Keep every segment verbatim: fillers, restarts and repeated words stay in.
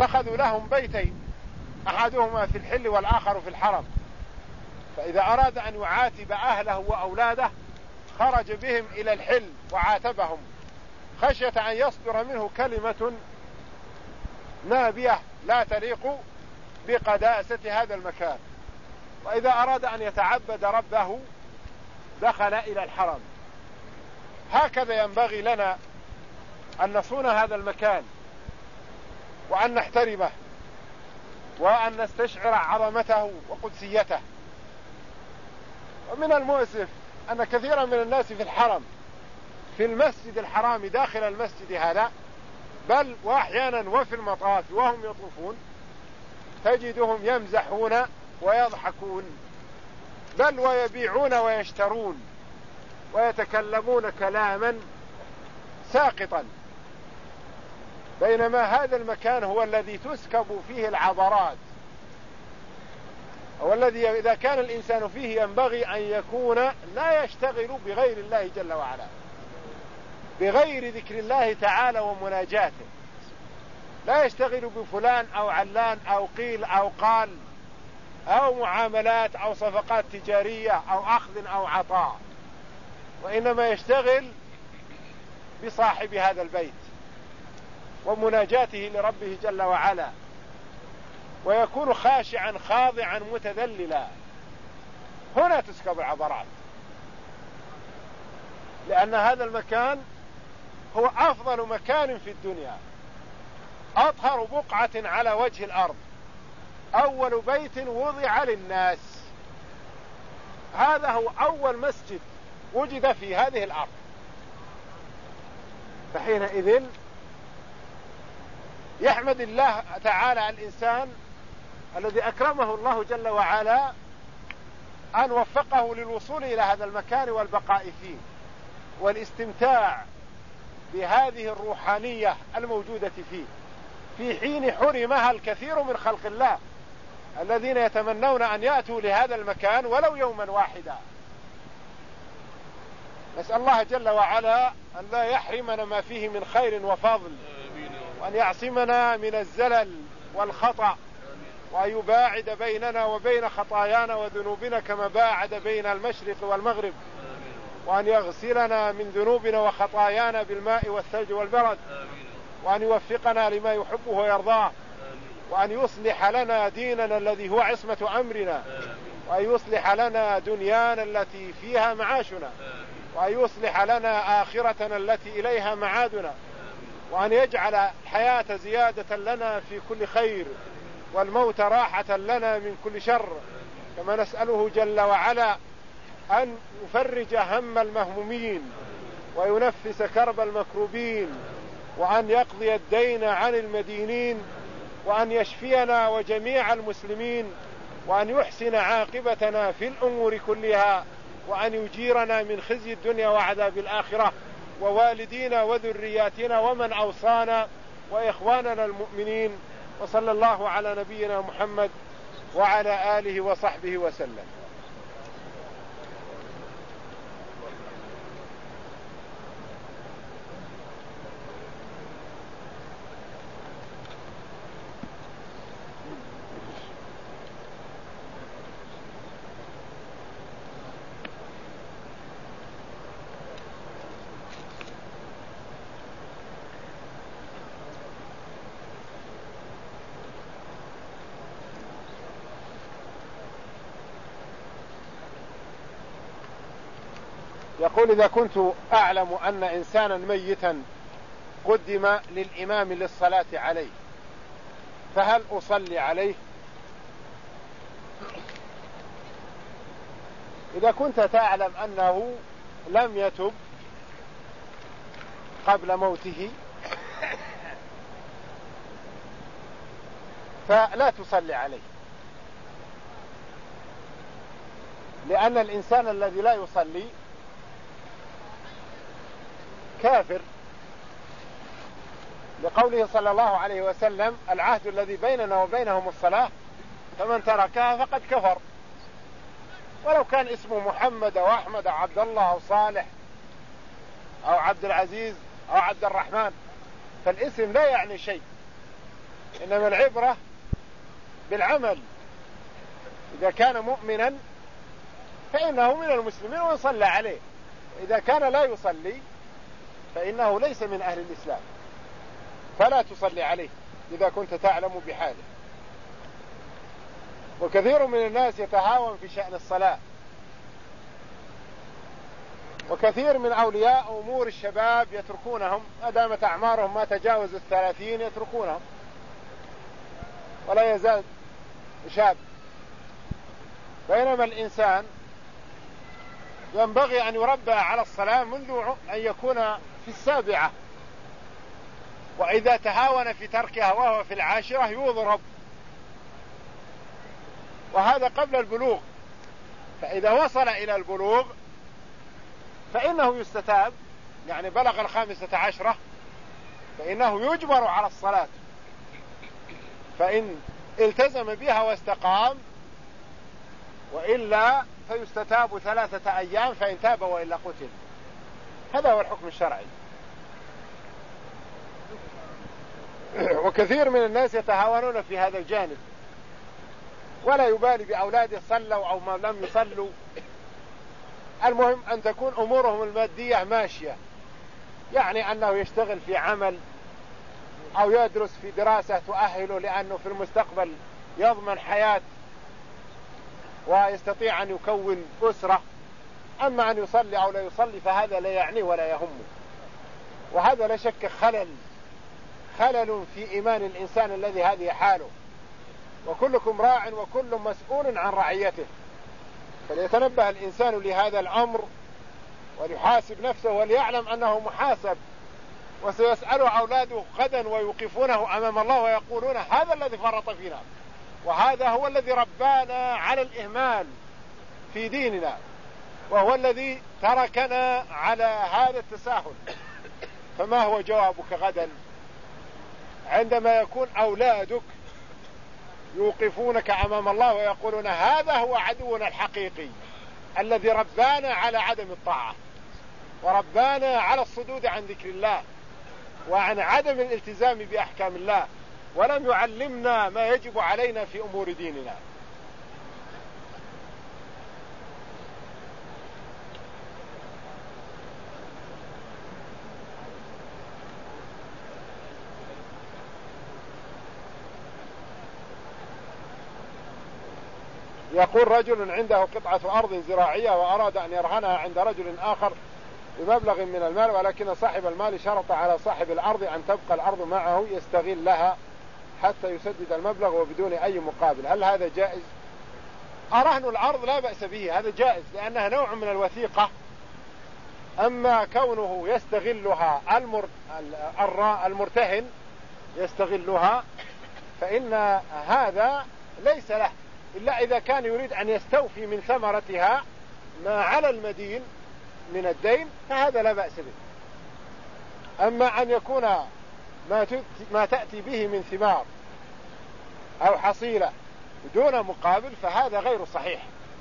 اتخذوا لهم بيتين أحدهما في الحل والآخر في الحرم، فإذا أراد أن يعاتب أهله وأولاده خرج بهم إلى الحل وعاتبهم خشية أن يصدر منه كلمة نابية لا تليق بقداسة هذا المكان. وإذا أراد أن يتعبد ربه دخل إلى الحرم. هكذا ينبغي لنا أن نصون هذا المكان وأن نحترمه وأن نستشعر عظمته وقدسيته. ومن المؤسف أن كثيرا من الناس في الحرم في المسجد الحرام داخل المسجد هذا، بل وأحيانا وفي المطاف وهم يطوفون تجدهم يمزحون ويضحكون، بل ويبيعون ويشترون ويتكلمون كلاما ساقطا، بينما هذا المكان هو الذي تسكب فيه العبرات، هو الذي إذا كان الإنسان فيه ينبغي أن يكون لا يشتغل بغير الله جل وعلا، بغير ذكر الله تعالى ومناجاته، لا يشتغل بفلان أو علان أو قيل أو قال أو معاملات أو صفقات تجارية أو أخذ أو عطاء، وإنما يشتغل بصاحب هذا البيت ومناجاته لربه جل وعلا، ويكون خاشعا خاضعا متذللا. هنا تسكب العبرات، لأن هذا المكان هو أفضل مكان في الدنيا، أطهر بقعة على وجه الأرض، أول بيت وضع للناس، هذا هو أول مسجد وجد في هذه الأرض. فحينئذ يحمد الله تعالى الإنسان الذي أكرمه الله جل وعلا أن وفقه للوصول إلى هذا المكان والبقاء فيه والاستمتاع بهذه الروحانية الموجودة فيه، في حين حرمها الكثير من خلق الله الذين يتمنون أن يأتوا لهذا المكان ولو يوما واحدا. نسأل الله جل وعلا أن لا يحرمنا ما فيه من خير وفضل، وأن يعصمنا من الزلل والخطأ، وأن يباعد بيننا وبين خطايانا وذنوبنا كما باعد بين المشرق والمغرب، وأن يغسلنا من ذنوبنا وخطايانا بالماء والثلج والبرد، وأن يوفقنا لما يحبه ويرضاه، وأن يصلح لنا ديننا الذي هو عصمة أمرنا، وأن يصلح لنا دنيانا التي فيها معاشنا، وأن يصلح لنا آخرتنا التي إليها معادنا، وأن يجعل الحياة زيادة لنا في كل خير والموت راحة لنا من كل شر. كما نسأله جل وعلا أن يفرج هم المهمومين وينفس كرب المكروبين، وأن يقضي الدين عن المدينين، وأن يشفينا وجميع المسلمين، وأن يحسن عاقبتنا في الأمور كلها، وأن يجيرنا من خزي الدنيا وعذاب الآخرة، ووالدينا وذرياتنا ومن أوصانا وإخواننا المؤمنين. وصلى الله على نبينا محمد وعلى آله وصحبه وسلم. يقول: إذا كنت أعلم أن إنسانا ميتا قدم للإمام للصلاة عليه فهل أصلي عليه؟ إذا كنت تعلم أنه لم يتب قبل موته فلا تصلي عليه، لأن الإنسان الذي لا يصلي كافر، لقوله صلى الله عليه وسلم: العهد الذي بيننا وبينهم الصلاة فمن تركها فقد كفر. ولو كان اسمه محمد أو أحمد أو عبد الله أو صالح أو عبد العزيز أو عبد الرحمن، فالاسم لا يعني شيء، إنما العبرة بالعمل. إذا كان مؤمنا فإنه من المسلمين ويصلى عليه، إذا كان لا يصلي فإنه ليس من أهل الإسلام، فلا تصلي عليه إذا كنت تعلم بحاله. وكثير من الناس يتهاون في شأن الصلاة، وكثير من أولياء أمور الشباب يتركونهم ما دامت أعمارهم ما تجاوز الثلاثين، يتركونهم ولا يزال شاب. بينما الإنسان ينبغي أن يربى على الصلاة منذ أن يكون في السابعة، وإذا تهاون في تركها وهو في العاشرة يضرب، وهذا قبل البلوغ. فإذا وصل إلى البلوغ فإنه يستتاب، يعني بلغ الخامسة عشرة فإنه يجبر على الصلاة، فإن التزم بها واستقام، وإلا فيستتاب ثلاثة أيام، فإن تاب وإلا قتل. هذا هو الحكم الشرعي. وكثير من الناس يتهاونون في هذا الجانب، ولا يبالي بأولاده صلوا أو ما لم يصلوا، المهم أن تكون أمورهم المادية ماشية، يعني أنه يشتغل في عمل أو يدرس في دراسة تؤهله لأنه في المستقبل يضمن حياة ويستطيع أن يكون أسرة. أما أن يصلي أو لا يصلي فهذا لا يعنيه ولا يهمه، وهذا لا شك خلل خلل في إيمان الإنسان الذي هذه حاله. وكلكم راع وكل مسؤول عن رعيته، فليتنبه الإنسان لهذا الأمر وليحاسب نفسه وليعلم أنه محاسب، وسيسأله أولاده غدا ويوقفونه أمام الله ويقولون هذا الذي فرط فينا، وهذا هو الذي ربانا على الإهمال في ديننا، وهو الذي تركنا على هذا التساهل. فما هو جوابك غدا عندما يكون أولادك يوقفونك أمام الله ويقولون هذا هو عدونا الحقيقي الذي ربانا على عدم الطاعة، وربانا على الصدود عن ذكر الله وعن عدم الالتزام بأحكام الله، ولم يعلمنا ما يجب علينا في أمور ديننا. يقول رجل عنده قطعة أرض زراعية وأراد أن يرهنها عند رجل آخر بمبلغ من المال، ولكن صاحب المال شرط على صاحب الأرض أن تبقى الأرض معه يستغل لها حتى يسدد المبلغ وبدون أي مقابل. هل هذا جائز؟ رهن الأرض لا بأس به، هذا جائز لأنها نوع من الوثيقة. أما كونه يستغلها المر... المرتهن يستغلها فإن هذا ليس له، إلا إذا كان يريد أن يستوفي من ثمرتها ما على المدين من الدين فهذا لا بأس به. أما أن يكون ما, ما تأتي به من ثمار أو حصيلة دون مقابل فهذا غير صحيح.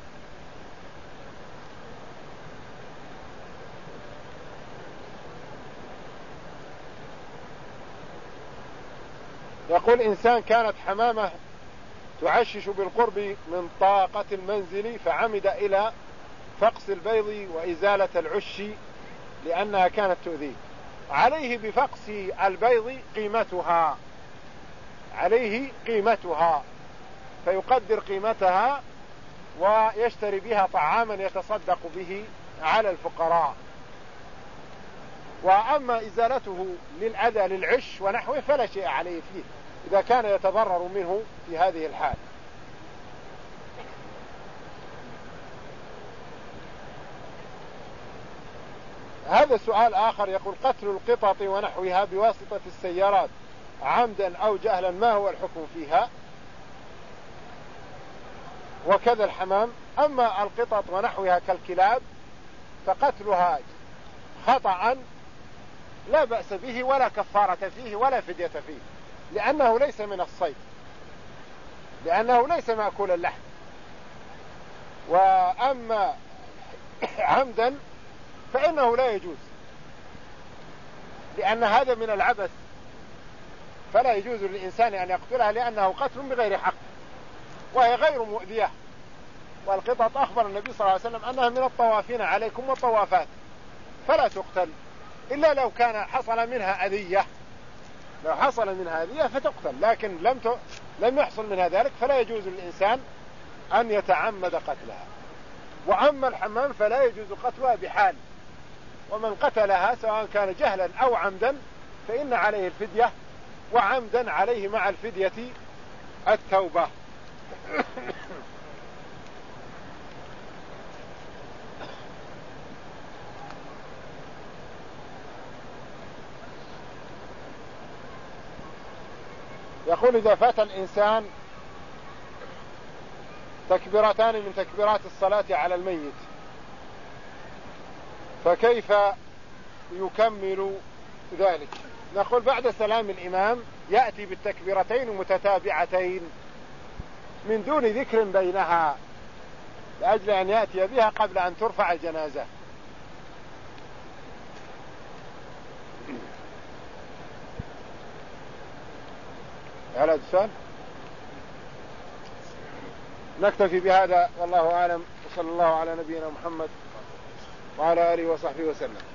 يقول إنسان كانت حمامة تعشش بالقرب من طاقة المنزل فعمد إلى فقس البيض وإزالة العش لأنها كانت تؤذيه، عليه بفقس البيض قيمتها، عليه قيمتها فيقدر قيمتها ويشتري بها طعاما يتصدق به على الفقراء. وأما إزالته للأذى للعش ونحوه فلا شيء عليه فيه إذا كان يتضرر منه في هذه الحال. هذا سؤال آخر يقول قتل القطط ونحوها بواسطة السيارات عمدا أو جهلا ما هو الحكم فيها؟ وكذا الحمام. أما القطط ونحوها كالكلاب فقتلها خطأ لا بأس به ولا كفارة فيه ولا فدية فيه، لأنه ليس من الصيد، لأنه ليس مأكول اللحم. وأما عمدا فإنه لا يجوز، لأن هذا من العبث، فلا يجوز للإنسان أن يقتلها لأنه قتل بغير حق وهي غير مؤذية. والقطط أخبر النبي صلى الله عليه وسلم أنها من الطوافين عليكم والطوافات فلا تقتل إلا لو كان حصل منها أذية، لو حصل منها أذية فتقتل، لكن لم ت... لم يحصل منها ذلك فلا يجوز للإنسان أن يتعمد قتلها. وأما الحمام فلا يجوز قتلها بحال، ومن قتلها سواء كان جهلا أو عمدا فإن عليه الفدية، وعمدا عليه مع الفدية التوبة. يقول إذا فات الإنسان تكبيرتان من تكبيرات الصلاة على الميت فكيف يكمل ذلك؟ نقول بعد سلام الإمام يأتي بالتكبيرتين متتابعتين من دون ذكر بينها لأجل أن يأتي بها قبل أن ترفع الجنازة. هل هذا السؤال؟ نكتفي بهذا والله أعلم، وصلى الله على نبينا محمد وعلى آله وصحبه وسلم.